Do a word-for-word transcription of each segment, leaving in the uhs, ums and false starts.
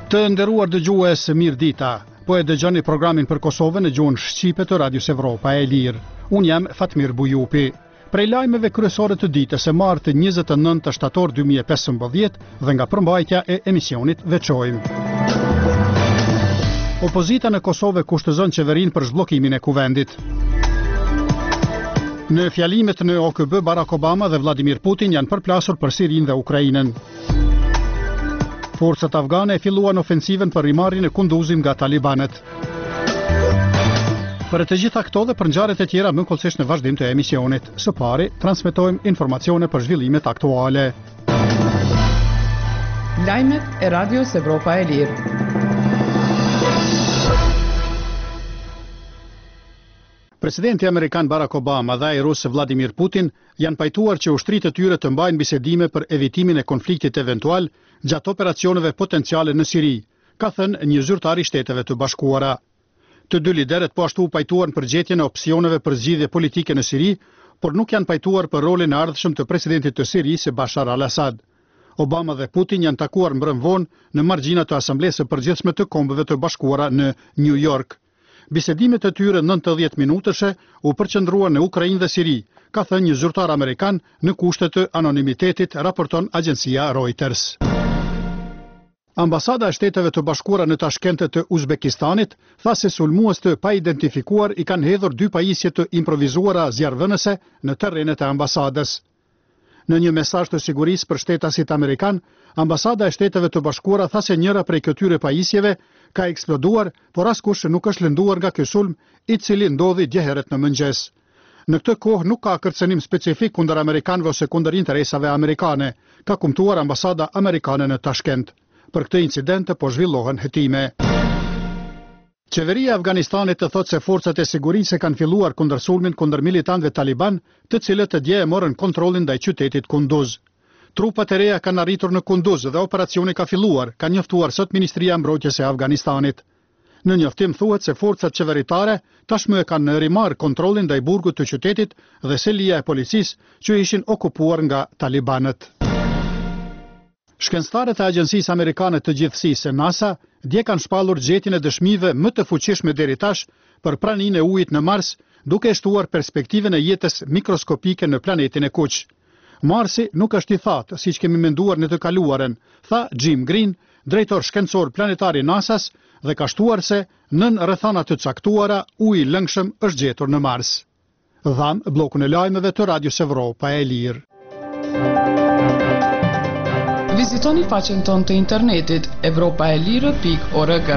Të nderuar dëgjues, mirë dita. Po e dëgjoni programin për Kosovën në gjuhën shqipe të Radios Evropa e Lirë. Unë jam Fatmir Bujupi. Prej lajmeve kryesore të ditës së martë njëzet e nëntë shtator dy mijë e pesëmbëdhjetë dhe nga përmbajtja e emisionit veçojmë. Opozita në Kosovë kushtëzon qeverinë për zhbllokimin e kuvendit. Në fjalimet në O K B, Barack Obama dhe Vladimir Putin janë përplasur për Sirinë dhe Ukrainën. Forcat afgane e filluan ofensivën për rimarrjen e Kunduzit nga talibanët. Për të gjitha këto dhe për ngjarjet e tjera më kollësisht në vazhdim të emisionit. Së pari, transmetojmë informacione për zhvillimet aktuale. Lajmet e Radios Evropa e Lirë. Presidenti amerikan Barack Obama dhe ai rus Vladimir Putin janë pajtuar që ushtritë e tyre të mbajnë bisedime për evitimin e konfliktit eventual gjatë operacioneve potenciale në Siri, ka thënë një zyrtar i Shteteve të Bashkuara. Të dy liderët po ashtu pajtuan për gjetjen e opsioneve për zgjidhje politike në Siri, por nuk janë pajtuar për rolin e ardhshëm të presidentit të Sirisë Bashar al-Assad. Obama dhe Putin janë takuar mbrëm vonë në margjina të Asamblesë së Përgjithshme të Kombeve të Bashkuara në New York. Bisedimet e tyre nëntëdhjetë minutëshe u përqendruan në Ukrainë dhe Siri, ka thënë një zyrtar amerikan në kushte të anonimitetit, raporton agjencia Reuters. Ambasada e Shteteve të Bashkuara në Tashkent të Uzbekistanit tha se sulmues të paidentifikuar i kanë hedhur dy pajisje të improvisuara zjarrvënëse në terrenet e ambasadës. Në një mesazh të sigurisë për shtetasit amerikan, Ambasada e Shteteve të Bashkuara tha se njëra prej këtyre pajisjeve ka eksploduar, por askush nuk është lënduar nga ky sulm, i cili ndodhi dje herët në mëngjes. Në këtë kohë nuk ka kërcënim specifik kundër amerikanëve ose kundër interesave amerikane, ka kumtuar Ambasada amerikane në Tashkent. Për këtë incident po zhvillohen hetime. Qeveria e Afganistanit të thotë se forcat e sigurisë kanë filluar kundër sulmin kundër militantëve taliban, të cilët dje e morën kontrollin ndaj qytetit Kunduz. Trupat e reja kanë arritur në Kunduz dhe operacioni ka filluar, ka njoftuar sot Ministria e Mbrojtjes e Afganistanit. Në njoftim thuhet se forcat qeveritare tashmë e kanë rimarrë kontrollin ndaj burgut të qytetit dhe selia e policisë që ishin okupuar nga talibanët. Shkencëtarët e Agjencisë Amerikane të Gjithësisë NASA dje kanë shpallur gjetjen e dëshmive më të fuqishme deri tash për praninë e ujit në Mars, duke shtuar perspektivën e jetës mikroskopike në planetin e kuq. Marsi nuk është i thatë, siç kemi menduar në të kaluarën, tha Jim Green, drejtor shkencor planetar i NASA-s, dhe ka shtuar se nën rrethana të caktuara uji i lëngshëm është gjetur në Mars. Dham bllokun e lajmeve të Radios Evropa e Lirë. Vizitoni faqen tonë të internetit evropaelire pikë org.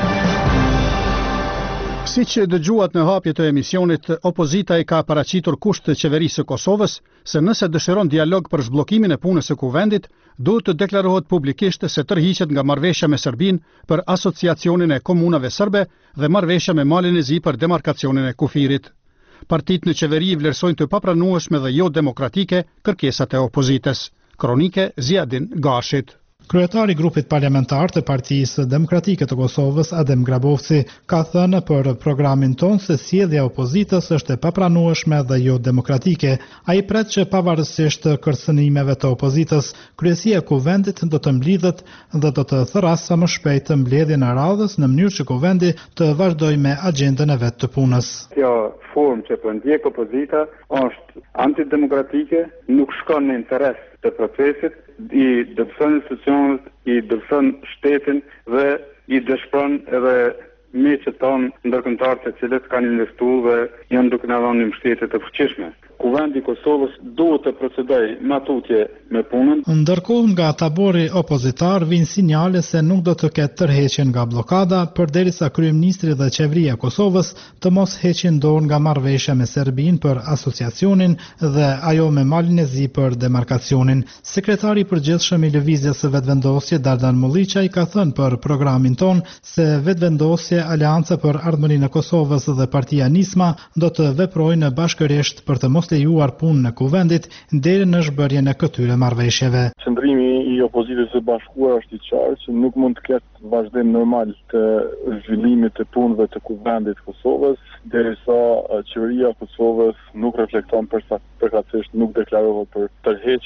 Si që dëgjuat në hapje të emisionit, opozita i ka paraqitur kusht të qeverisë së Kosovës se nëse dëshiron dialog për zhbllokimin e punës së kuvendit, duhet të deklarohet publikisht se tërhiqet nga marrëveshja me Serbinë për asociacionin e komunave serbe dhe marrëveshja me Malin e Zi për demarkacionin e kufirit. Partitë në qeveri vlerësojnë të papranueshme dhe jo demokratike kërkesat e opozitës. Kronike Ziadin Gashit. Kryetari i grupit parlamentar të Partisë Demokratike të Kosovës, Adem Grabovci, ka thënë për programin tonë se sjellja e opozitës është e papranueshme dhe jo demokratike. Ai pret që pavarësisht kërcënimeve të opozitës, kryesia e kuvendit do të mblidhet dhe do të thërrasë sa më shpejt mbledhjen e radhës në mënyrë që kuvendi të vazhdojë me agjendën e vet të punës. Kjo formë që po ndjek opozita është antidemokratike, nuk shkon në interes të procesit, i dëpson institucionet, i dëpson shtetin dhe i dëshpron edhe meqet tonë ndërkombëtar të cilët kanë investuar dhe janë duke na dhënë mbështetje të fuqishme. Kuvendi i Kosovës duhet të procedojë me tutje me punën. Ndërkohë nga tabori opozitar vijnë sinjale se nuk do të ketë tërheqje nga bllokada, përderisa kryeministri dhe qeveria e Kosovës të mos heqin dorë nga marrëveshja me Serbinë për asociacionin dhe ajo me Malin e Zi për demarkacionin. Sekretari i përgjithshëm i Lëvizjes së Vetvendosje Dardan Mulliçaj ka thënë për programin ton se Vetvendosje, Aleanca për Ardhmërinë e Kosovës dhe Partia Nisma do të veprojnë bashkërisht për të mos lejuar punën e kuvendit deri në zhbërjen e këtyre marrëveshjeve. Qëndrimi i opozitës së bashkuar është i qartë që nuk mund të ketë vazhdim normal të zhvillimit të punëve të kuvendit të Kosovës, derisa qeveria e Kosovës nuk reflekton përkatësisht, nuk deklarohet për tërheqjen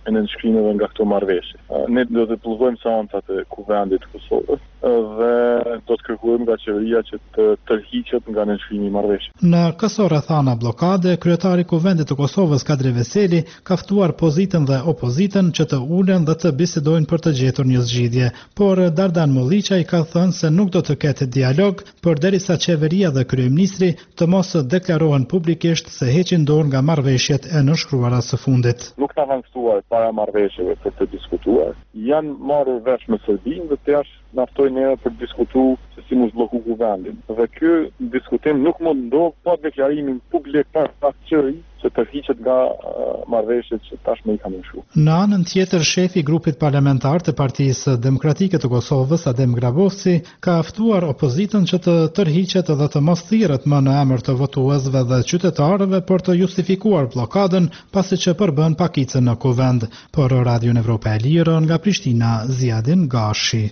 e nënshkrimeve nga këto marrëveshje. Ne do të pluhojmë seancat e Kuvendit të Kosovës dhe do të kërkojmë nga qeveria që të tërhiqet nga nënshkrimi i marrëveshjes. Në këso rrethana bllokade, kryetari i Kuvendit të Kosovës Kadri Veseli ka ftuar pozitën dhe opozitën që të ulen dhe të bisedojnë për të gjetur një zgjidhje, por Dardan Molliçaj ka thënë se nuk do të ketë dialog përderisa qeveria dhe kryeministri të mos deklarohen publikisht se heqin dorë nga marrëveshjet e nënshkruara së fundit. Nuk ka kanë ftuar para marrëveshjeve për të diskutuar. Janë marrë vesh me Serbinë dhe të jashtë naftojnë neve për të diskutuar se si mos blloku Kuvendin. Dhe ky diskutim nuk mund ndodh pa deklarimin publik për qeverisë që tërhiqet nga uh, marrëveshjet që tashmë i kanë lëshuar. Në anën tjetër, shefi i grupit parlamentar të Partisë Demokratike të Kosovës, Adem Grabovci, ka ftuar opozitën që të tërhiqet dhe të mos thirret më në emër të votuesve dhe qytetarëve për të justifikuar bllokadën pasi që përbën pakicën në Kuvend. Për Radion Evropa e Lirë nga Prishtina, Ziadin Gashi.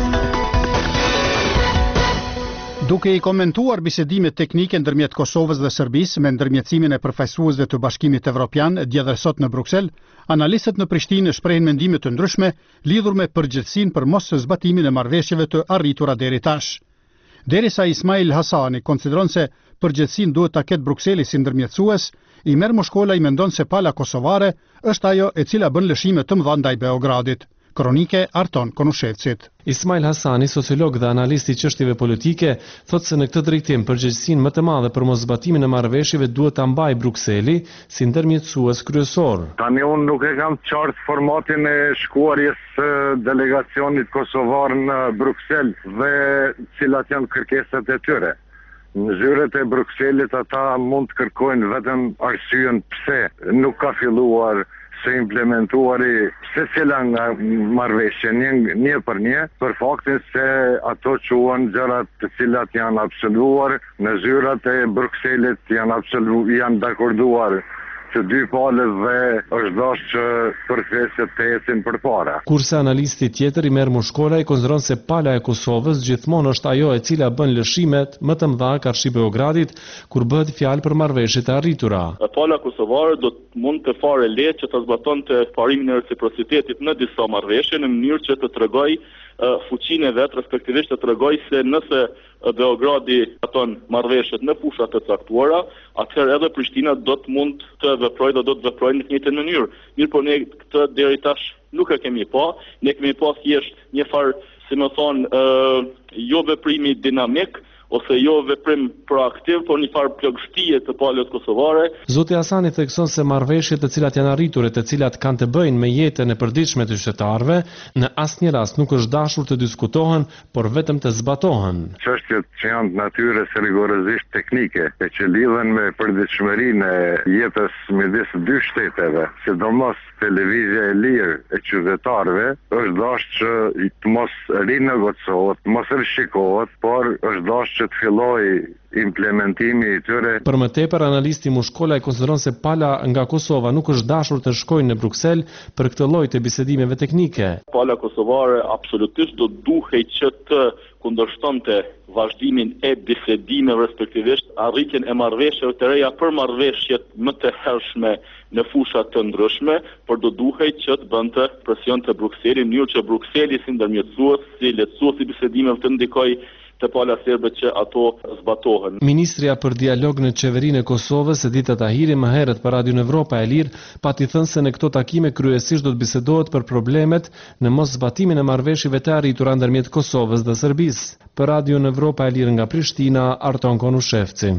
Duke i komentuar bisedimet teknike ndërmjet Kosovës dhe Serbisë me ndërmjetësimin e përfaqësuesve të Bashkimit Evropian dje sot në Bruksel, analistët në Prishtinë shprehin mendime të ndryshme lidhur me përgjegjësinë për mos zbatimin e marrëveshjeve të arritura deri tash. Derisa Ismail Hasani konsideron se përgjegjësinë duhet ta ketë Brukseli si ndërmjetësues, Imer Moshkola i mendon se pala kosovare është ajo e cila bën lëshime të mëdha ndaj Beogradit. Kronike Arton Konushevcit. Ismail Hasani, sociolog dhe analist i çështjeve politike, thotë se në këtë drejtim përgjegjësinë më të madhe për moszbatimin e marrëveshjeve duhet ta mbajë Brukseli si ndërmjetësues kryesor. Tani unë nuk e kam qartë formatin e shkuarjes së delegacionit kosovar në Bruksel dhe cilat janë kërkesat e tyre. Në zyret e Brukselit ata mund të kërkojnë vetëm arsyen pse nuk ka filluar se implementuari se cila nga marrëveshje një, një për një, për faktin se ato quhen gjërat të cilat janë absolvuar në zyrat e Brukselit, janë absolvu, janë dakorduar të dy palët dhe është dashur që përfesjet të ecin përpara. Kurse analisti tjetër Imer Moshkola i konsideron se pala e Kosovës gjithmonë është ajo e cila bën lëshimet më të mëdha karshi Beogradit kur bëhet fjalë për marrëveshjet e arritura. Pala kosovare do të mund të fare lehtë që të zbatonte parimin e reciprocitetit në disa marrëveshje në mënyrë që të tregojë uh, fuqinë e vet, respektivisht të tregojë se nëse Beogradi aton marrëveshjet në fusha të caktuara, atëherë edhe Prishtina do të mund të veprojë dhe do të veprojë në të njëjtën mënyrë. Mirë, por ne këtë deri tash nuk e kemi pa, ne kemi pa thjesht një farë, si më thonë, uh, jo veprimi dinamik, ose jo veprim proaktiv, por një farë plagështie të palës kosovare. Zoti Hasani thekson se marrëveshjet të cilat janë arritur e të cilat kanë të bëjnë me jetën e përditshme të qytetarëve, në asnjë rast nuk është dashur të diskutohen, por vetëm të zbatohen. Çështjet që janë të natyrës rigorozisht teknike, e që lidhen me përditshmërinë e jetës midis dy shteteve, sidomos televizja e lirë e qytetarëve, është dashur që të mos rinegociohet, të mos rishikohet, por është dashur që të fillojë implementimi i tyre. Për më tepër, analisti Moshkola e konsideron se pala nga Kosova nuk është dashur të shkojnë në Bruksel për këtë lloj të bisedimeve teknike. Pala kosovare absolutisht do duhej që të kundërshtonte vazhdimin e bisedimeve, respektivisht arritjen e marrëveshjeve të reja për marrëveshjet më të hershme në fusha të ndryshme, por do duhej që të bënte presion të Brukselit, në mënyrë që Brukseli si ndërmjetësues, si lehtësues i bisedimeve të ndikojë të pala serbe që ato zbatohen. Ministria për dialog në qeverinë e Kosovës, Edita Tahiri, më herët për Radion Evropa e Lirë, pati thënë se në këto takime kryesisht do të bisedohet për problemet në mos zbatimin e marrëveshjeve të arritura ndërmjet Kosovës dhe Serbisë. Për Radion Evropa e Lirë nga Prishtina, Arton Konushevci.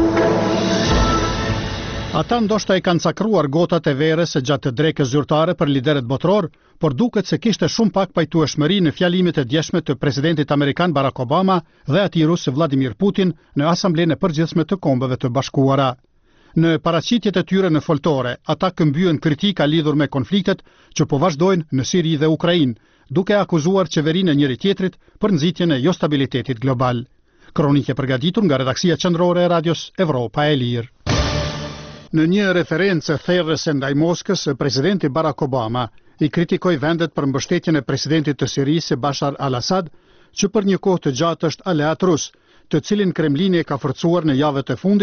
Ata ndoshta i kanë cakruar gotat e verës së gjatë drekës zyrtare për liderët botror, por duket se kishte shumë pak pajtueshmëri në fjalimet e djeshme të presidentit amerikan Barack Obama dhe atij rus Vladimir Putin në Asamblenë e Përgjithshme të Kombeve të Bashkuara. Në paraqitjet e tyre në foltore, ata këmbyen kritika lidhur me konfliktet që po vazhdojnë në Siri dhe Ukrainë, duke akuzuar qeverinë e njëri tjetrit për nxitjen e jo stabilitetit global. Kronike përgatitur nga redaksia qendrore e Radios Evropa e Lirë. Në një referencë therrëse ndaj Moskës, presidenti Barack Obama i kritikoi vendet për mbështetjen e presidentit të Sirisë Bashar al-Assad, që për një kohë të gjatë është aleat rus, të cilin Kremlini e ka forcuar në javët e fundit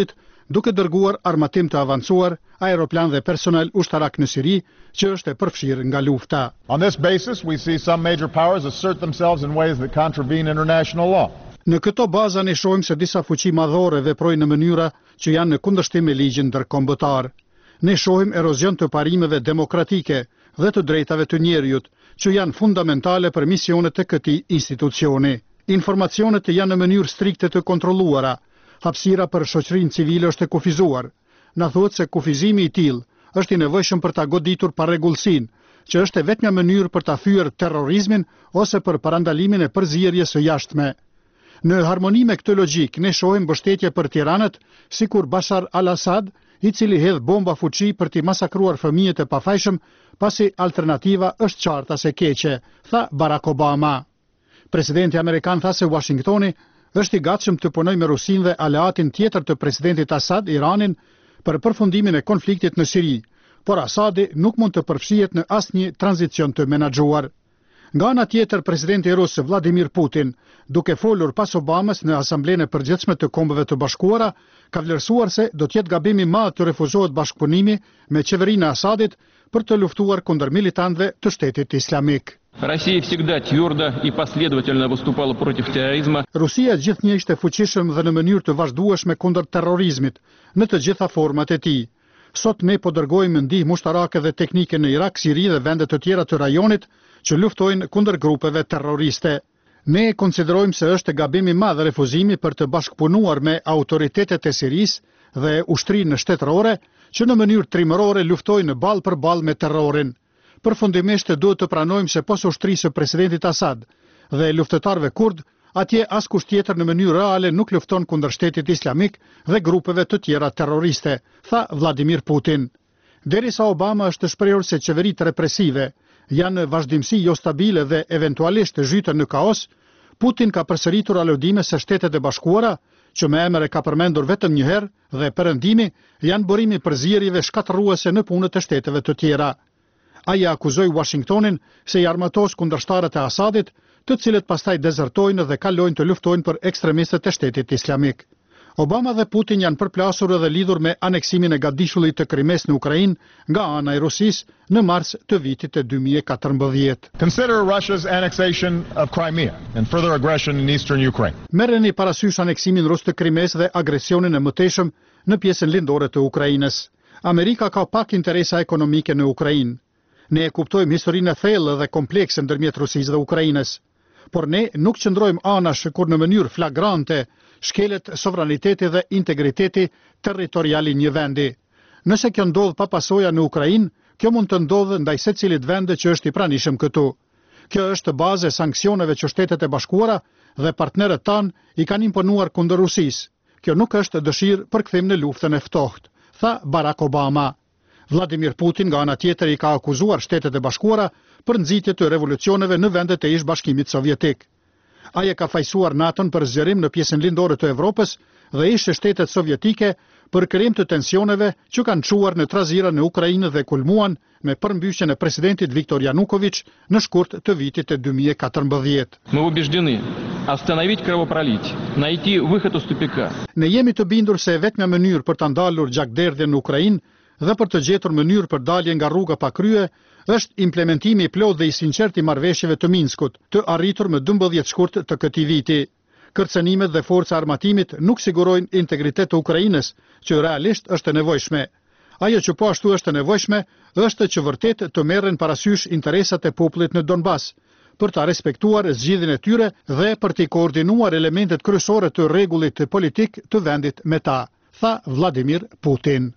duke dërguar armatim të avancuar, aeroplan dhe personel ushtarak në Siri, që është e përfshirë nga lufta. On this basis, we see some major powers assert themselves in ways that contravene international law. Në këto baza ne shohim se disa fuqi madhore veprojnë në mënyra që janë në kundërshtim me ligjin ndërkombëtar. Ne shohim erozion të parimeve demokratike dhe të drejtave të njerëzit, që janë fundamentale për misionet e këtij institucioni. Informacionet janë në mënyrë strikte të kontrolluara. Hapësira për shoqërinë civile është e kufizuar. Na thuhet se kufizimi i tillë është i nevojshëm për ta goditur parregullsinë, që është e vetmja mënyrë për ta thyer terrorizmin ose për parandalimin e përzierjes së jashtme. Në harmoni me këtë logjik, ne shohim mbështetje për tiranët, sikur Bashar al-Assad, i cili hedh bomba fuqi për t'i masakruar fëmijët e pafajshëm, pasi alternativa është qarta se keqe, tha Barack Obama. Presidenti Amerikan tha se Washingtoni është i gatshëm të punojë me Rusinë dhe aleatin tjetër të presidentit Assad, Iranin, për përfundimin e konfliktit në Siri, por Assadi nuk mund të përfshihet në asnjë tranzicion të menaxhuar. Nga ana tjetër, presidenti rus Vladimir Putin, duke folur pas Obamas në Asamblenë e Përgjithshme të Kombeve të Bashkuara, ka vlerësuar se do të jetë gabim i madh të refuzohet bashkëpunimi me qeverinë e Assadit për të luftuar kundër militantëve të Shtetit Islamik. Россия всегда твердо и последовательно выступала против терроризма. Rusia gjithnjë ishte fuqishëm dhe në mënyrë të vazhdueshme kundër terrorizmit në të gjitha format e tij. Sot ne po dërgojmë ndihmë ushtarake dhe teknike në Irak, Siri dhe vende të tjera të rajonit që luftojnë kundër grupeve terroriste. Ne konsiderojmë se është gabim i madh refuzimi për të bashkëpunuar me autoritetet e Sirisë dhe ushtrinë shtetërore që në mënyrë trimërore luftojnë ballë për ballë me terrorin. Përfundimisht duhet të pranojmë se pos ushtrisë së presidentit Assad dhe luftëtarëve kurd, atje askush tjetër në mënyrë reale nuk lufton kundër Shtetit Islamik dhe grupeve të tjera terroriste, tha Vladimir Putin. Derisa Obama është shprehur se qeveritë represive janë në vazhdimsi jo stabile dhe eventualisht zhytën në kaos, Putin ka përsëritur aludime se Shtetet e Bashkuara, që me emër e ka përmendur vetëm një herë, dhe perëndimi janë burimi përzierjeve shkatërruese në punët e shteteve të tjera. Ai akuzoi Washingtonin se i armatos kundërshtarët e Assadit, të cilët pastaj dezertojnë dhe kalojnë të luftojnë për ekstremistët e Shtetit Islamik. Obama dhe Putin janë përplasur edhe lidhur me aneksimin e gatishullit të Krimes në Ukrainë nga ana e Rusisë në mars të vitit e dy mijë e katërmbëdhjetë. Consider Russia's annexation of Crimea and further aggression in eastern Ukraine. Merreni parasysh aneksimin rus të Krimes dhe agresionin e mëtejshëm në pjesën lindore të Ukrainës. Amerika ka pak interesa ekonomike në Ukrainë. Ne e kuptojmë historinë e thellë dhe komplekse ndërmjet Rusisë dhe Ukrainës, por ne nuk qëndrojmë anash kur në mënyrë flagrante shkelet sovraniteti dhe integriteti territorial i një vendi. Nëse kjo ndodh pa pasoja në Ukrainë, kjo mund të ndodhë ndaj secilit vende që është i pranishëm këtu. Kjo është bazë e sanksioneve që Shtetet e Bashkuara dhe partnerët tanë i kanë imponuar kundër Rusisë. Kjo nuk është dëshirë për kthim në luftën e ftohtë, tha Barack Obama. Vladimir Putin nga ana tjetër i ka akuzuar Shtetet e Bashkuara për nxitje të revolucioneve në vendet e ish-bashkimit sovjetik. Ai e ka fajsuar NATO-n për zgjerim në pjesën lindore të Evropës dhe ish shtetet sovjetike për krijim të tensioneve që kanë çuar në trazira në Ukrainë dhe kulmuan me përmbyshjen e presidentit Viktor Yanukovych në shkurt të vitit e dy mijë e katërmbëdhjetë. Мы убеждены остановить кровопролитие, найти выход из тупика. Ne jemi të bindur se e vetmja mënyrë për ta ndalur gjakderdhjen në Ukrainë dhe për të gjetur mënyrë për dalje nga rruga pa krye është implementimi i plotë dhe i sinqert i marrëveshjeve të Minskut, të arritur më dymbëdhjetë shkurt të këtij viti. Kërcënimet dhe forca armatimit nuk sigurojnë integritet të Ukrainës, që realisht është e nevojshme. Ajo që po ashtu është e nevojshme është që vërtet të merren parasysh interesat e popullit në Donbas, për ta respektuar zgjidhjen e tyre dhe për të koordinuar elementet kryesore të rregullit politik të vendit me ta, tha Vladimir Putin.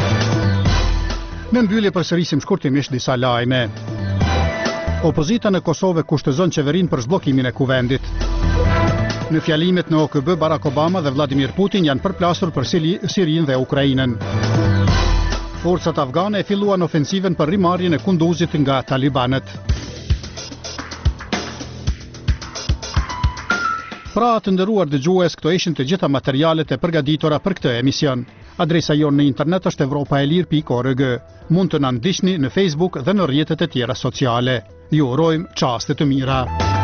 Në mbyllje përsërisim shkurtimisht disa lajme. Opozita në Kosovë kushtëzon qeverinë për zhbllokimin e kuvendit. Në fjalimet në O K B, Barack Obama dhe Vladimir Putin janë përplasur për Sirinë dhe Ukrainën. Forcat afgane e filluan ofensiven për rimarrjen e Kunduzit nga talibanët. Pra të nderuar dëgjues, këto ishin të gjitha materialet e përgatitura për këtë emision. Adresa jonë në internet është evropaelir pikë org. Mund të na ndiqni në Facebook dhe në rrjetet e tjera sociale. Ju urojmë çaste të mira.